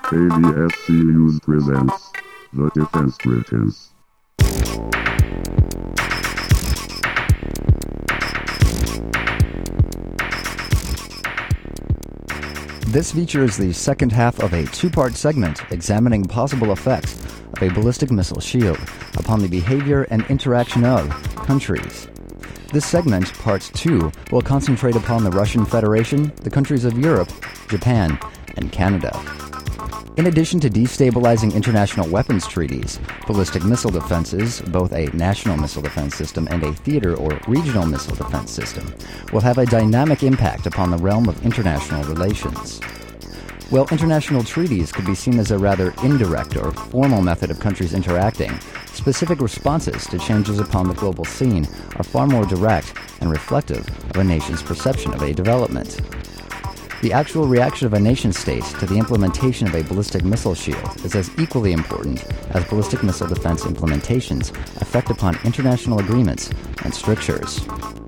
KBSC News presents The Defense Britons. This features the second half of a two-part segment examining possible effects of a ballistic missile shield upon the behavior and interaction of countries. This segment, Part 2, will concentrate upon the Russian Federation, the countries of Europe, Japan, and Canada. In addition to destabilizing international weapons treaties, ballistic missile defenses, both a national missile defense system and a theater or regional missile defense system, will have a dynamic impact upon the realm of international relations. While international treaties could be seen as a rather indirect or formal method of countries interacting, specific responses to changes upon the global scene are far more direct and reflective of a nation's perception of a development. The actual reaction of a nation-state to the implementation of a ballistic missile shield is as equally important as ballistic missile defense implementations' effect upon international agreements and strictures.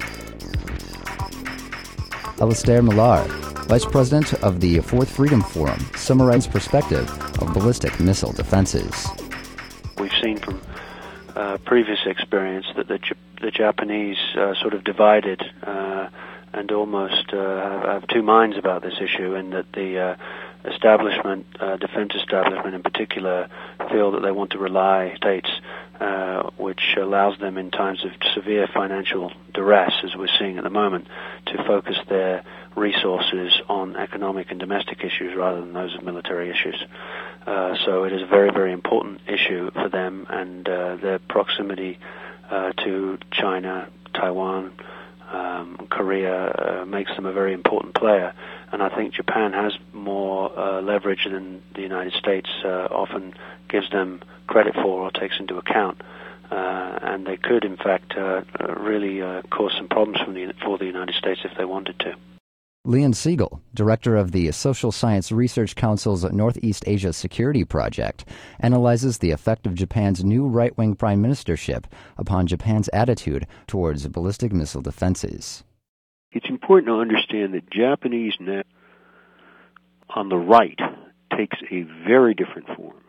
Alistair Millar, Vice President of the Fourth Freedom Forum, summarized perspective of ballistic missile defenses. We've seen from previous experience that the Japanese sort of divided and almost have two minds about this issue, in that the establishment, defense establishment in particular, feel that they want to rely on states, which allows them in times of severe financial duress, as we're seeing at the moment, to focus their resources on economic and domestic issues rather than those of military issues. So it is a very, very important issue for them, and their proximity to China, Taiwan, Korea makes them a very important player, and I think Japan has more leverage than the United States often gives them credit for or takes into account, and they could, in fact, really cause some problems for the United States if they wanted to. Leon Siegel, director of the Social Science Research Council's Northeast Asia Security Project, analyzes the effect of Japan's new right-wing prime ministership upon Japan's attitude towards ballistic missile defenses. It's important to understand that Japanese now on the right takes a very different form.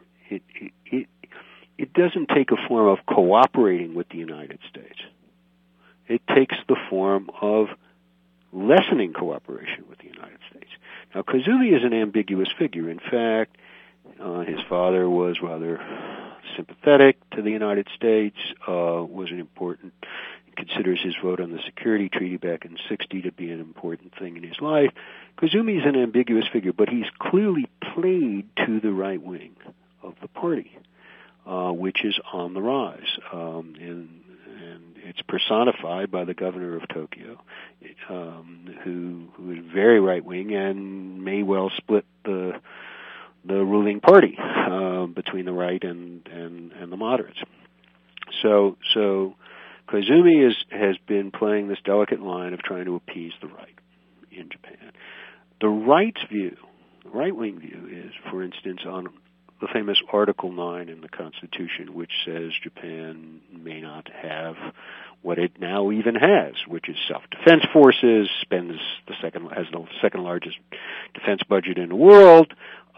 It doesn't take a form of cooperating with the United States. It takes the form of lessening cooperation with the United States. Now, Koizumi is an ambiguous figure. In fact, his father was rather sympathetic to the United States, was an important, considers his vote on the security treaty back in '60 to be an important thing in his life. Koizumi is an ambiguous figure, but he's clearly played to the right wing of the party, which is on the rise. And it's personified by the governor of Tokyo, who is very right-wing and may well split the ruling party between the right and the moderates. So Koizumi has been playing this delicate line of trying to appease the right in Japan. The right's view, the right-wing view, is, for instance, on the famous Article 9 in the Constitution, which says Japan may not have what it now even has, which is self-defense forces, has the second largest defense budget in the world,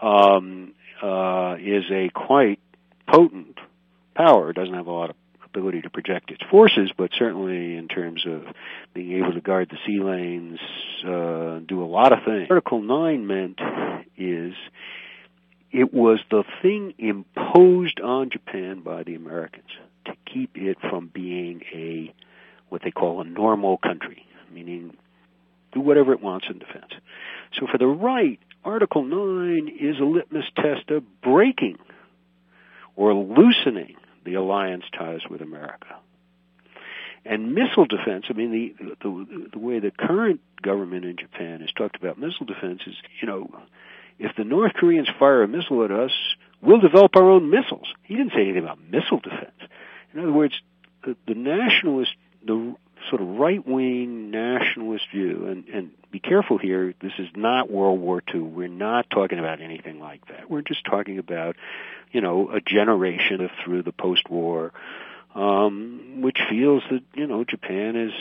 is a quite potent power. It doesn't have a lot of ability to project its forces, but certainly in terms of being able to guard the sea lanes, do a lot of things. Article 9 meant is it was the thing imposed on Japan by the Americans to keep it from being what they call a normal country, meaning do whatever it wants in defense. So for the right, Article 9 is a litmus test of breaking or loosening the alliance ties with America. And missile defense, I mean, the way the current government in Japan has talked about missile defense is, if the North Koreans fire a missile at us, we'll develop our own missiles. He didn't say anything about missile defense. In other words, the nationalist, the sort of right-wing nationalist view, and be careful here, this is not World War II. We're not talking about anything like that. We're just talking about, a generation through the post-war, which feels that, Japan is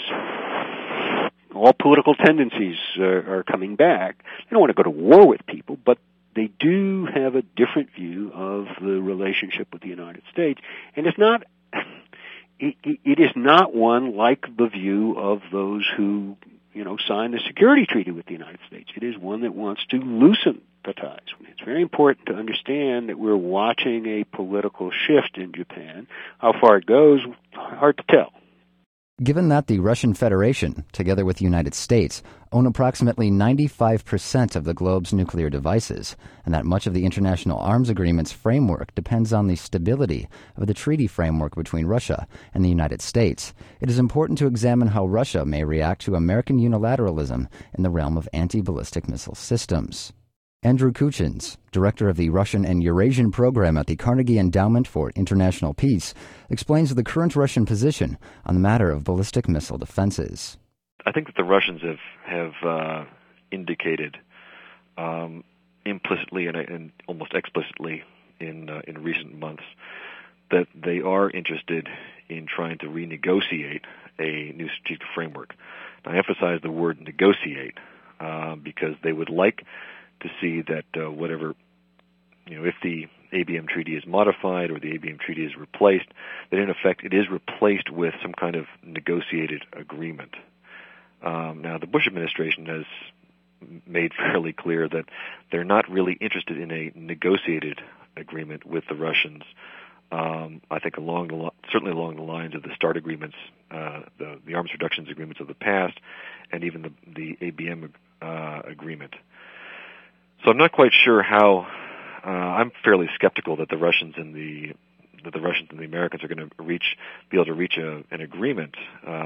all political tendencies are coming back. They don't want to go to war with people, but they do have a different view of the relationship with the United States, and it's not. It is not one like the view of those who, signed the security treaty with the United States. It is one that wants to loosen the ties. It's very important to understand that we're watching a political shift in Japan. How far it goes, hard to tell. Given that the Russian Federation, together with the United States, own approximately 95% of the globe's nuclear devices, and that much of the international arms agreement's framework depends on the stability of the treaty framework between Russia and the United States, it is important to examine how Russia may react to American unilateralism in the realm of anti-ballistic missile systems. Andrew Kuchins, director of the Russian and Eurasian program at the Carnegie Endowment for International Peace, explains the current Russian position on the matter of ballistic missile defenses. I think that the Russians have indicated implicitly and almost explicitly in recent months that they are interested in trying to renegotiate a new strategic framework. I emphasize the word negotiate because they would like to see that whatever, if the ABM treaty is modified or the ABM treaty is replaced, that in effect it is replaced with some kind of negotiated agreement. Now, the Bush administration has made fairly clear that they're not really interested in a negotiated agreement with the Russians. I think certainly along the lines of the START agreements, the arms reductions agreements of the past, and even the ABM agreement. So I'm not quite sure how. I'm fairly skeptical that the Russians and the Americans are going to be able to reach an agreement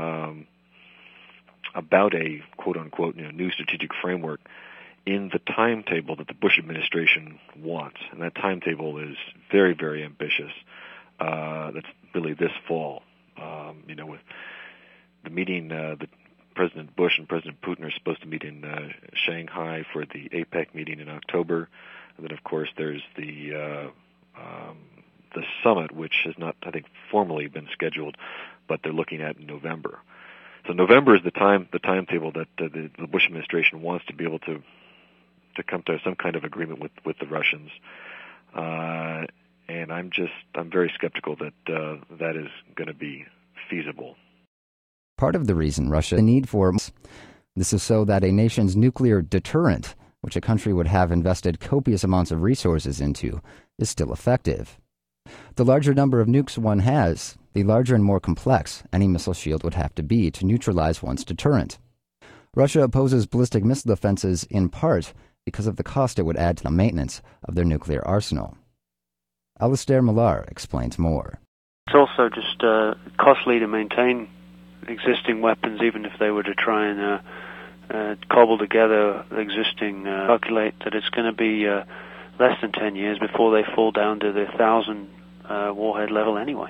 about a quote unquote new strategic framework in the timetable that the Bush administration wants, and that timetable is very, very ambitious. That's really this fall. With the meeting that President Bush and President Putin are supposed to meet in Shanghai for the APEC meeting in October. And then, of course, there's the summit, which has not, I think, formally been scheduled, but they're looking at in November. So November is the timetable that the Bush administration wants to be able to come to some kind of agreement with the Russians. And I'm very skeptical that that is going to be feasible. Part of the reason Russia need for this is so that a nation's nuclear deterrent, which a country would have invested copious amounts of resources into, is still effective. The larger number of nukes one has, the larger and more complex any missile shield would have to be to neutralize one's deterrent. Russia opposes ballistic missile defenses in part because of the cost it would add to the maintenance of their nuclear arsenal. Alistair Millar explains more. It's also just costly to maintain existing weapons, even if they were to try and cobble together existing, calculate that it's going to be less than 10 years before they fall down to the 1,000 warhead level anyway.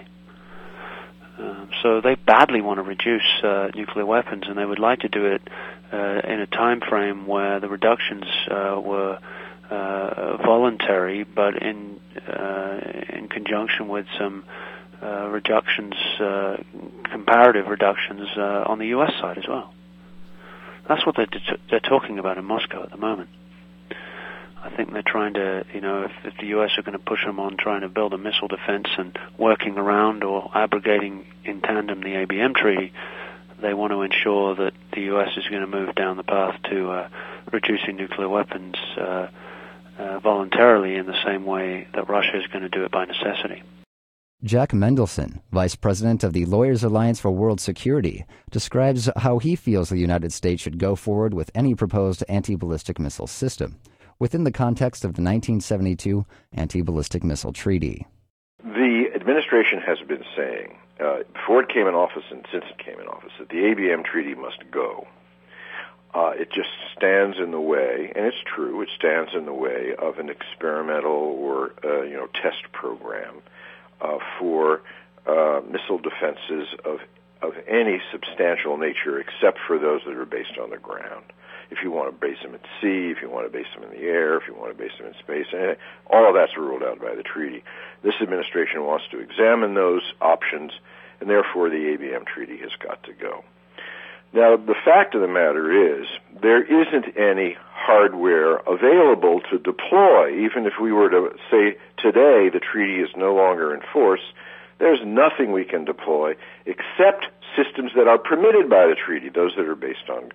So they badly want to reduce nuclear weapons, and they would like to do it in a time frame where the reductions were voluntary, but in conjunction with some reductions, comparative reductions on the U.S. side as well. That's what they're talking about in Moscow at the moment. I think they're trying to, if the U.S. are going to push them on trying to build a missile defense and working around or abrogating in tandem the ABM treaty, they want to ensure that the U.S. is going to move down the path to reducing nuclear weapons voluntarily in the same way that Russia is going to do it by necessity. Jack Mendelson, Vice President of the Lawyers Alliance for World Security, describes how he feels the United States should go forward with any proposed anti-ballistic missile system within the context of the 1972 Anti-Ballistic Missile Treaty. The administration has been saying, before it came in office and since it came in office, that the ABM treaty must go. It just stands in the way, and it's true, it stands in the way of an experimental or test program for missile defenses of any substantial nature, except for those that are based on the ground. If you want to base them at sea, if you want to base them in the air, if you want to base them in space, all of that's ruled out by the treaty. This administration wants to examine those options, and therefore the ABM treaty has got to go. Now, the fact of the matter is, there isn't any hardware available to deploy. Even if we were to say today the treaty is no longer in force, there's nothing we can deploy except systems that are permitted by the treaty, those that are based on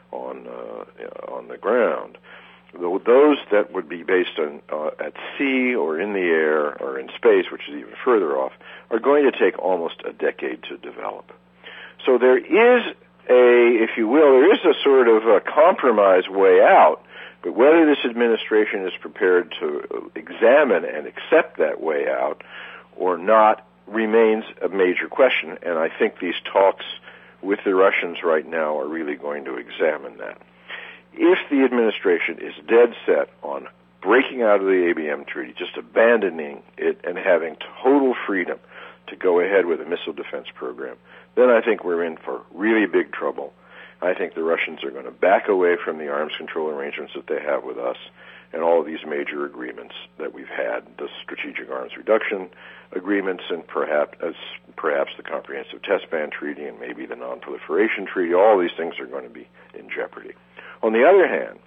the ground. Those that would be based on at sea or in the air or in space, which is even further off, are going to take almost a decade to develop. So there is if you will, there is a sort of a compromise way out, but whether this administration is prepared to examine and accept that way out or not remains a major question, and I think these talks with the Russians right now are really going to examine that. If the administration is dead set on breaking out of the ABM treaty, just abandoning it and having total freedom to go ahead with a missile defense program, then I think we're in for really big trouble. I think the Russians are going to back away from the arms control arrangements that they have with us and all of these major agreements that we've had, the strategic arms reduction agreements and perhaps the comprehensive test ban treaty and maybe the non-proliferation treaty. All these things are going to be in jeopardy. On the other hand,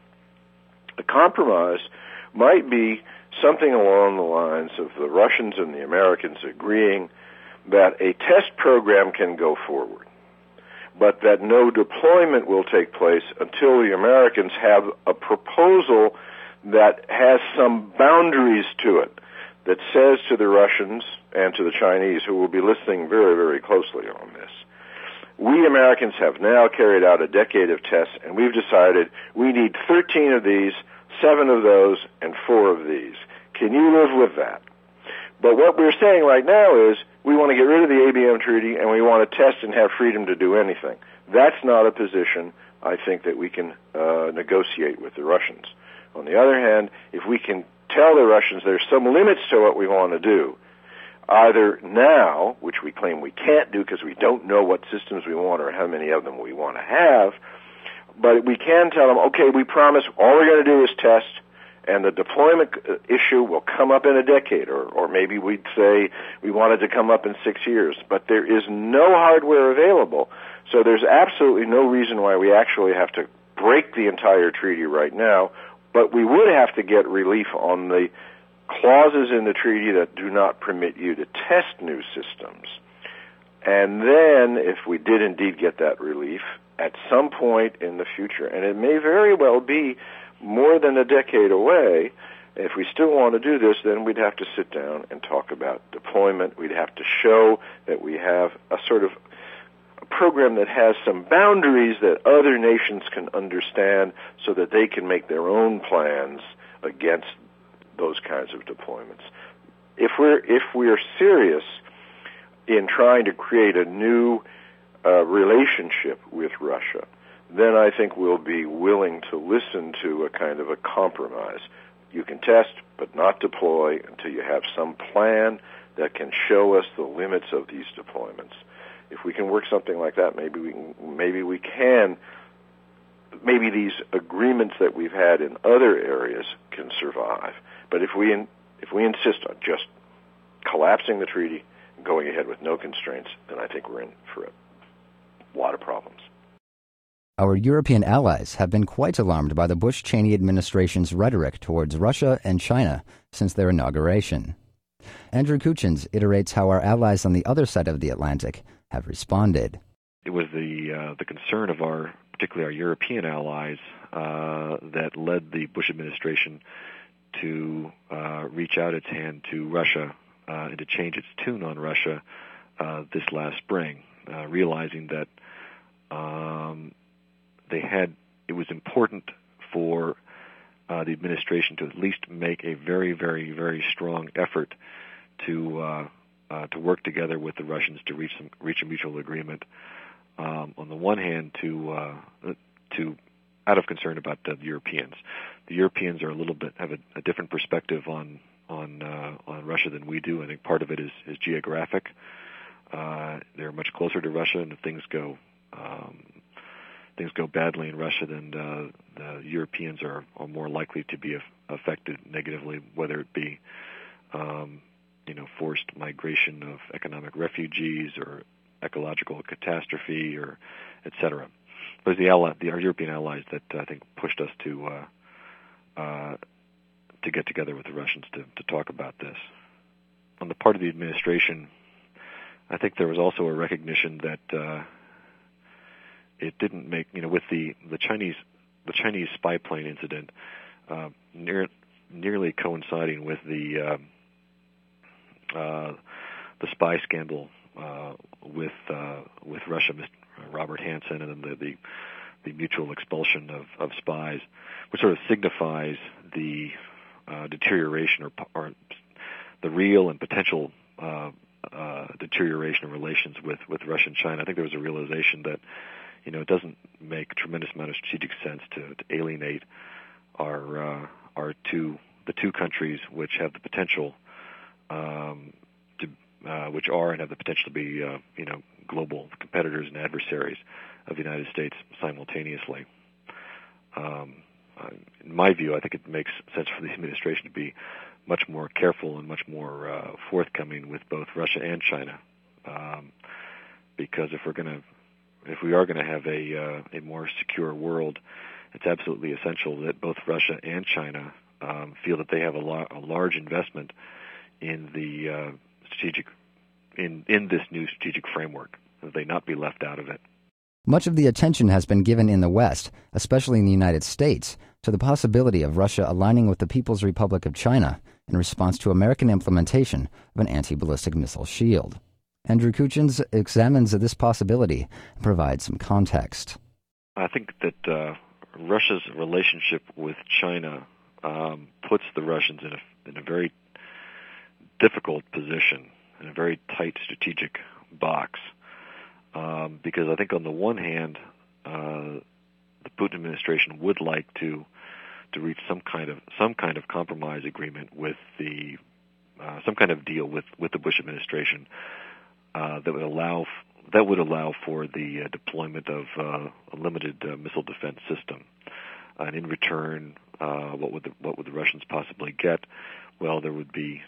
a compromise might be something along the lines of the Russians and the Americans agreeing that a test program can go forward, but that no deployment will take place until the Americans have a proposal that has some boundaries to it, that says to the Russians and to the Chinese, who will be listening very, very closely on this, we Americans have now carried out a decade of tests, and we've decided we need 13 of these, 7 of those, and 4 of these. Can you live with that? But what we're saying right now is we want to get rid of the ABM treaty and we want to test and have freedom to do anything. That's not a position I think that we can negotiate with the Russians. On the other hand, if we can tell the Russians there's some limits to what we want to do, either now, which we claim we can't do because we don't know what systems we want or how many of them we want to have, but we can tell them, okay, we promise all we're going to do is test, and the deployment issue will come up in a decade, or maybe we'd say we want it to come up in 6 years. But there is no hardware available, so there's absolutely no reason why we actually have to break the entire treaty right now, but we would have to get relief on the clauses in the treaty that do not permit you to test new systems. And then, if we did indeed get that relief, at some point in the future, and it may very well be more than a decade away, if we still want to do this, then we'd have to sit down and talk about deployment. We'd have to show that we have a sort of a program that has some boundaries that other nations can understand so that they can make their own plans against those kinds of deployments. If we're serious in trying to create a new relationship with Russia, then I think we'll be willing to listen to a kind of a compromise. You can test, but not deploy until you have some plan that can show us the limits of these deployments. If we can work something like that, maybe these agreements that we've had in other areas can survive. But if we insist on just collapsing the treaty and going ahead with no constraints, then I think we're in for a lot of problems. Our European allies have been quite alarmed by the Bush-Cheney administration's rhetoric towards Russia and China since their inauguration. Andrew Kuchins iterates how our allies on the other side of the Atlantic have responded. It was the concern of particularly our European allies, that led the Bush administration to reach out its hand to Russia and to change its tune on Russia this last spring, realizing that it was important for the administration to at least make a very, very, very strong effort to work together with the Russians to reach a mutual agreement. On the one hand, to out of concern about the Europeans. The Europeans are have a different perspective on Russia than we do. I think part of it is geographic. They're much closer to Russia, and if things go badly in Russia, then the Europeans are more likely to be affected negatively, whether it be forced migration of economic refugees or ecological catastrophe or etc. But our European allies that I think pushed us to to get together with the Russians to talk about this. On the part of the administration, I think there was also a recognition that it didn't make, with the Chinese spy plane incident nearly coinciding with the spy scandal with Russia, Robert Hansen, and then the mutual expulsion of spies, which sort of signifies the deterioration or the real and potential deterioration of relations with Russia and China. I think there was a realization that it doesn't make a tremendous amount of strategic sense to alienate the two countries which have the potential which are and have the potential to be global competitors and adversaries of the United States simultaneously. In my view, I think it makes sense for the administration to be much more careful and much more forthcoming with both Russia and China, because if we are going to have a more secure world, it's absolutely essential that both Russia and China feel that they have a large investment in the in this new strategic framework, that they not be left out of it. Much of the attention has been given in the West, especially in the United States, to the possibility of Russia aligning with the People's Republic of China in response to American implementation of an anti-ballistic missile shield. Andrew Kuchins examines this possibility and provides some context. I think that Russia's relationship with China puts the Russians in a very difficult position, in a very tight strategic box, because I think on the one hand, the Putin administration would like to reach some kind of compromise agreement with some kind of deal with the Bush administration that would allow for the deployment of a limited missile defense system, and in return, what would the Russians possibly get? Well, there would be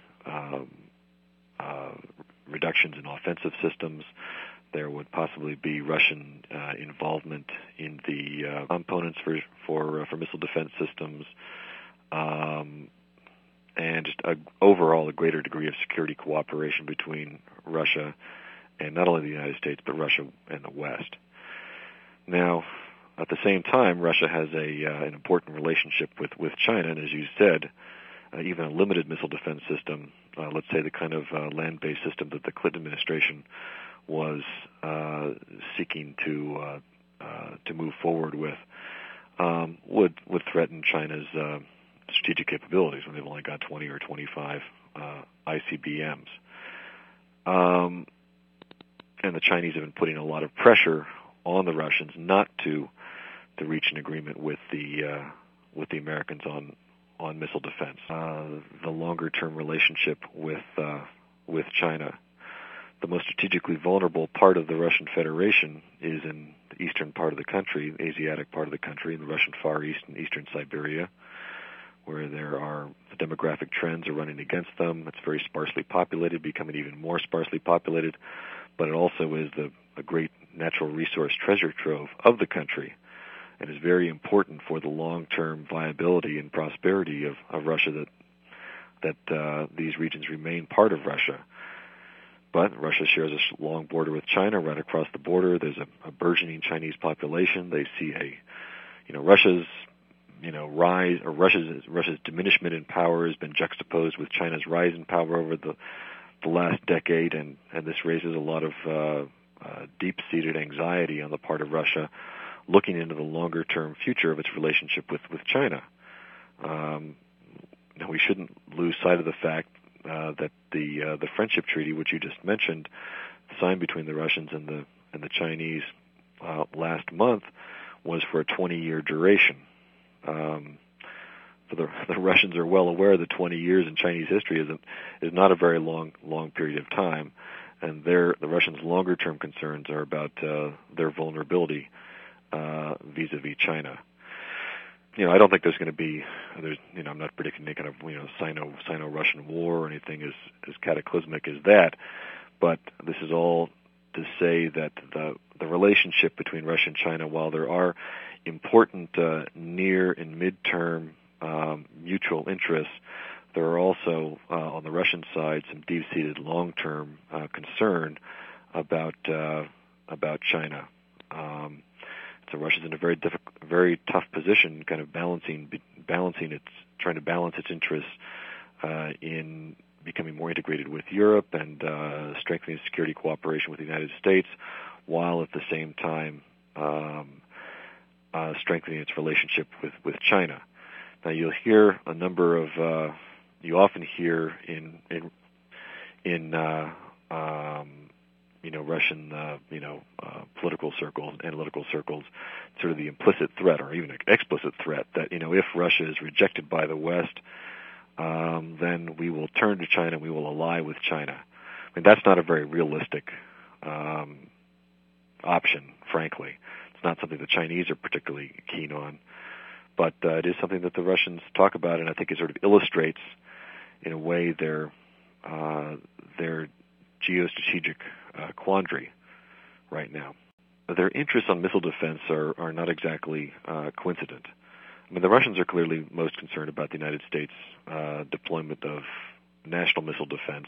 reductions in offensive systems. There would possibly be Russian involvement in the components for missile defense systems, and just overall a greater degree of security cooperation between Russia and not only the United States but Russia and the West. Now, at the same time, Russia has an important relationship with China, and as you said, even a limited missile defense system, let's say the kind of land-based system that the Clinton administration was seeking to move forward with, would threaten China's strategic capabilities when they've only got 20 or 25 ICBMs. And the Chinese have been putting a lot of pressure on the Russians not to reach an agreement with the Americans on missile defense. The longer-term relationship with China. The most strategically vulnerable part of the Russian Federation is in the eastern part of the country, the Asiatic part of the country, in the Russian Far East and eastern Siberia, where the demographic trends are running against them. It's very sparsely populated, becoming even more sparsely populated, but it also is a great natural resource treasure trove of the country, and is very important for the long-term viability and prosperity of Russia, that these regions remain part of Russia. But Russia shares a long border with China. Right across the border, there's a burgeoning Chinese population. They see Russia's rise, or Russia's diminishment in power has been juxtaposed with China's rise in power over the last decade, and this raises a lot of deep-seated anxiety on the part of Russia, looking into the longer-term future of its relationship with China. We shouldn't lose sight of the fact that the friendship treaty, which you just mentioned, signed between the Russians and the Chinese last month, was for a 20-year duration. The Russians are well aware that 20 years in Chinese history is not a very long period of time, and the Russians' longer-term concerns are about their vulnerability vis-a-vis China. I don't think there's going to be. I'm not predicting any kind of Sino-Russian war or anything as cataclysmic as that. But this is all to say that the relationship between Russia and China, while there are important near and midterm mutual interests, there are also, on the Russian side, some deep-seated long-term concern about China. So Russia's in a very tough position, kind of trying to balance its interests in becoming more integrated with Europe and strengthening security cooperation with the United States, while at the same time strengthening its relationship with China. Now you'll hear a number of you often hear in Russian political circles, analytical circles, sort of the implicit threat or even explicit threat that if Russia is rejected by the West, then we will turn to China, we will ally with China. I mean, that's not a very realistic option, frankly. It's not something the Chinese are particularly keen on, but it is something that the Russians talk about, and I think it sort of illustrates, in a way, their geostrategic quandary right now. Their interests on missile defense are not exactly coincident. I mean, the Russians are clearly most concerned about the United States deployment of national missile defense,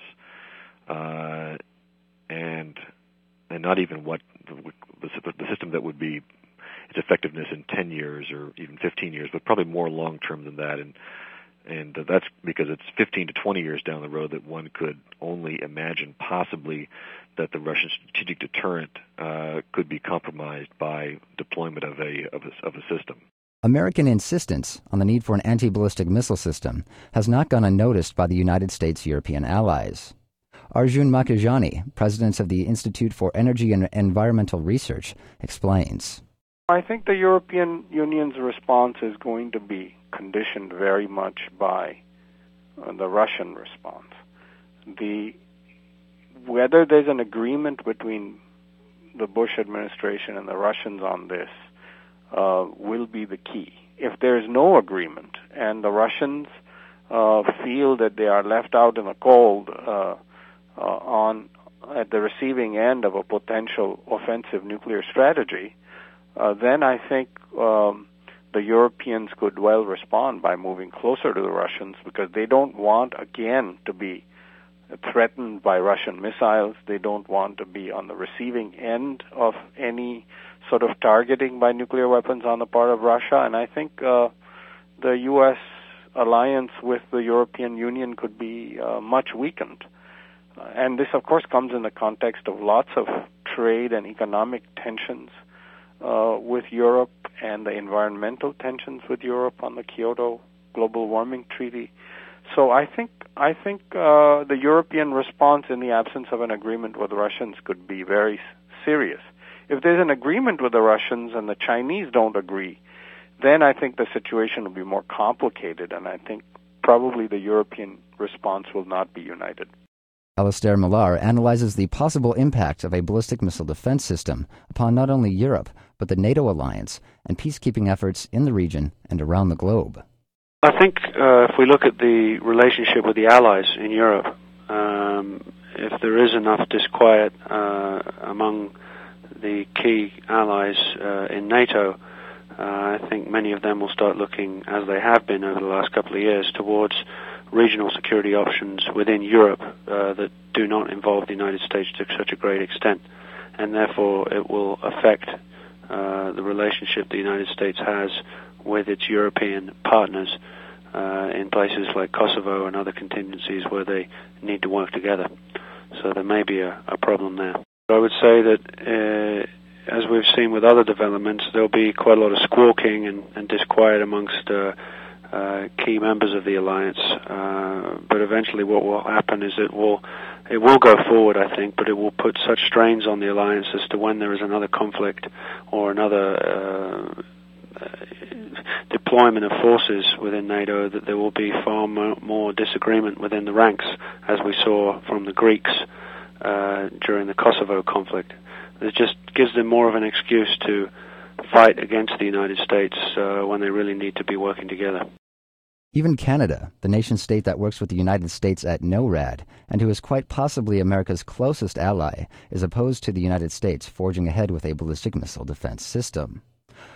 and not even what the system that would be its effectiveness in 10 years or even 15 years, but probably more long-term than that. And that's because it's 15 to 20 years down the road that one could only imagine possibly that the Russian strategic deterrent could be compromised by deployment of a system. American insistence on the need for an anti-ballistic missile system has not gone unnoticed by the United States' European allies. Arjun Makhijani, president of the Institute for Energy and Environmental Research, explains. I think the European Union's response is going to be conditioned very much by the Russian response. Whether there's an agreement between the Bush administration and the Russians on this will be the key. If there's no agreement and the Russians feel that they are left out in the cold at the receiving end of a potential offensive nuclear strategy, then I think the Europeans could well respond by moving closer to the Russians, because they don't want, again, to be threatened by Russian missiles. They don't want to be on the receiving end of any sort of targeting by nuclear weapons on the part of Russia. And I think the U.S. alliance with the European Union could be much weakened. And this, of course, comes in the context of lots of trade and economic tensions with Europe, and the environmental tensions with Europe on the Kyoto Global Warming Treaty. So I think the European response in the absence of an agreement with the Russians could be very serious. If there's an agreement with the Russians and the Chinese don't agree, then I think the situation will be more complicated, and I think probably the European response will not be united. Alastair Millar analyzes the possible impact of a ballistic missile defense system upon not only Europe, but the NATO alliance and peacekeeping efforts in the region and around the globe. I think if we look at the relationship with the allies in Europe, if there is enough disquiet among the key allies in NATO, I think many of them will start looking, as they have been over the last couple of years, towards regional security options within Europe that do not involve the United States to such a great extent, and therefore it will affect the relationship the United States has with its European partners in places like Kosovo and other contingencies where they need to work together. So there may be a problem there. But I would say that as we've seen with other developments, there'll be quite a lot of squawking and disquiet amongst key members of the alliance, but eventually what will happen is it will go forward, I think, but it will put such strains on the alliance as to when there is another conflict or another deployment of forces within NATO, that there will be far more disagreement within the ranks, as we saw from the Greeks during the Kosovo conflict. It just gives them more of an excuse to fight against the United States when they really need to be working together. Even Canada, the nation-state that works with the United States at NORAD, and who is quite possibly America's closest ally, is opposed to the United States forging ahead with a ballistic missile defense system.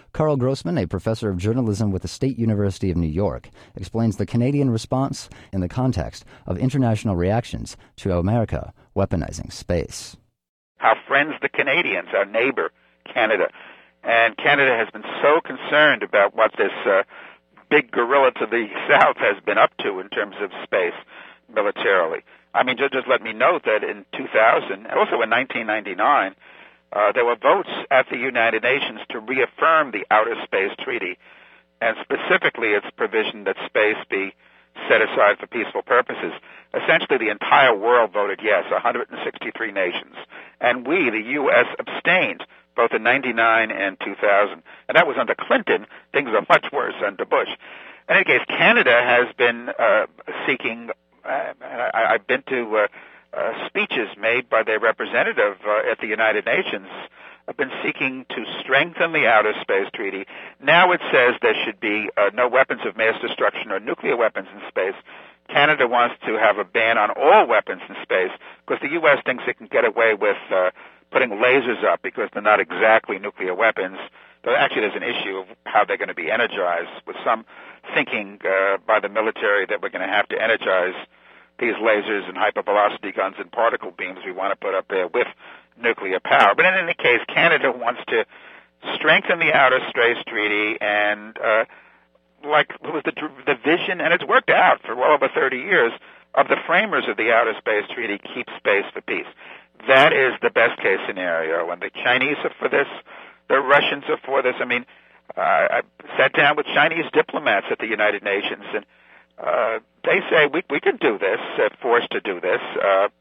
Carl Grossman, a professor of journalism with the State University of New York, explains the Canadian response in the context of international reactions to America weaponizing space. Our friends, the Canadians, our neighbor, Canada. And Canada has been so concerned about what this big gorilla to the south has been up to in terms of space militarily. I mean, just let me note that in 2000, and also in 1999, there were votes at the United Nations to reaffirm the Outer Space Treaty, and specifically its provision that space be set aside for peaceful purposes. Essentially, the entire world voted yes, 163 nations. And we, the U.S., abstained both in 99 and 2000. And that was under Clinton. Things are much worse under Bush. In any case, Canada has been seeking, and I've been to speeches made by their representative at the United Nations, have been seeking to strengthen the Outer Space Treaty. Now it says there should be no weapons of mass destruction or nuclear weapons in space. Canada wants to have a ban on all weapons in space because the U.S. thinks it can get away with putting lasers up because they're not exactly nuclear weapons. Though actually there's an issue of how they're going to be energized, with some thinking by the military that we're going to have to energize these lasers and hypervelocity guns and particle beams we want to put up there with nuclear power. But in any case, Canada wants to strengthen the Outer Space Treaty, and like it was the vision, and it's worked out for well over 30 years, of the framers of the Outer Space Treaty, keep space for peace. That is the best case scenario, and the Chinese are for this, the Russians are for this. I mean, I sat down with Chinese diplomats at the United Nations, and they say we can do this, forced to do this,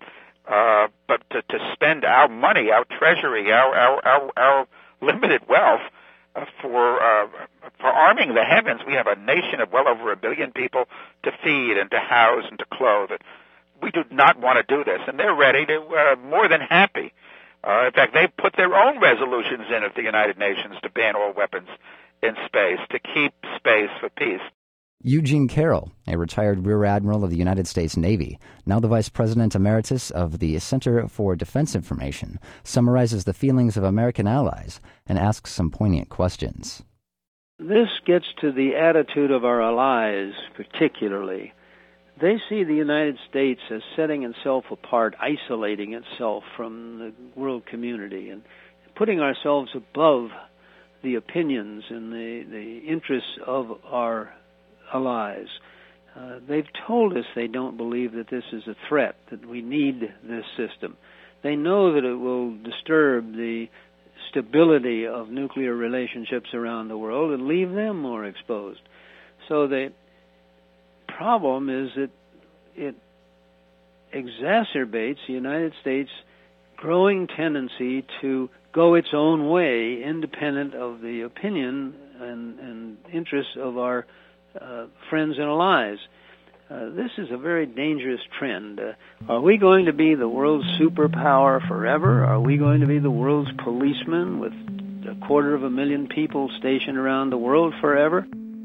but to spend our money, our treasury, our limited wealth for arming the heavens. We have a nation of well over 1 billion people to feed and to house and to clothe. We do not want to do this, and they're ready to, more than happy. In fact, they put their own resolutions in at the United Nations to ban all weapons in space, to keep space for peace. Eugene Carroll, a retired Rear Admiral of the United States Navy, now the Vice President Emeritus of the Center for Defense Information, summarizes the feelings of American allies and asks some poignant questions. This gets to the attitude of our allies particularly. They see the United States as setting itself apart, isolating itself from the world community, and putting ourselves above the opinions and the interests of our allies. They've told us they don't believe that this is a threat, that we need this system. They know that it will disturb the stability of nuclear relationships around the world and leave them more exposed. So the problem is that it exacerbates the United States' growing tendency to go its own way, independent of the opinion and interests of our friends and allies. This is a very dangerous trend. Are we going to be the world's superpower forever? Are we going to be the world's policeman with 250,000 people stationed around the world forever?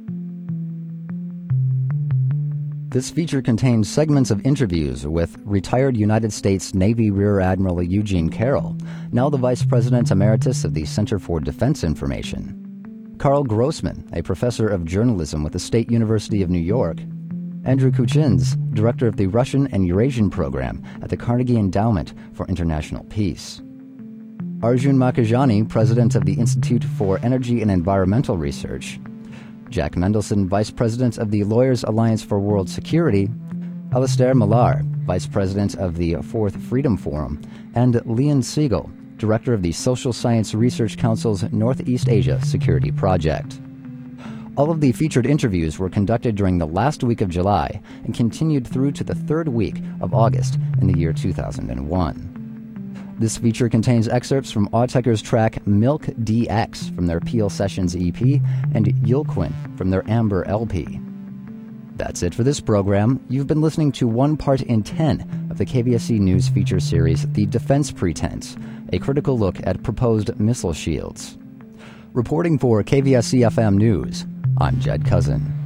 This feature contains segments of interviews with retired United States Navy Rear Admiral Eugene Carroll, now the Vice President Emeritus of the Center for Defense Information; Carl Grossman, a professor of journalism with the State University of New York; Andrew Kuchins, director of the Russian and Eurasian program at the Carnegie Endowment for International Peace; Arjun Makhijani, president of the Institute for Energy and Environmental Research; Jack Mendelson, vice president of the Lawyers Alliance for World Security; Alastair Millar, vice president of the Fourth Freedom Forum; and Leon Siegel, director of the Social Science Research Council's Northeast Asia Security Project. All of the featured interviews were conducted during the last week of July and continued through to the third week of August in the year 2001. This feature contains excerpts from Autechre's track Milk DX from their Peel Sessions EP and Yulquin from their Amber LP. That's it for this program. You've been listening to one part in 10 of the KVSC News feature series, The Defense Pretense, a critical look at proposed missile shields. Reporting for KVSC FM News, I'm Jed Cousin.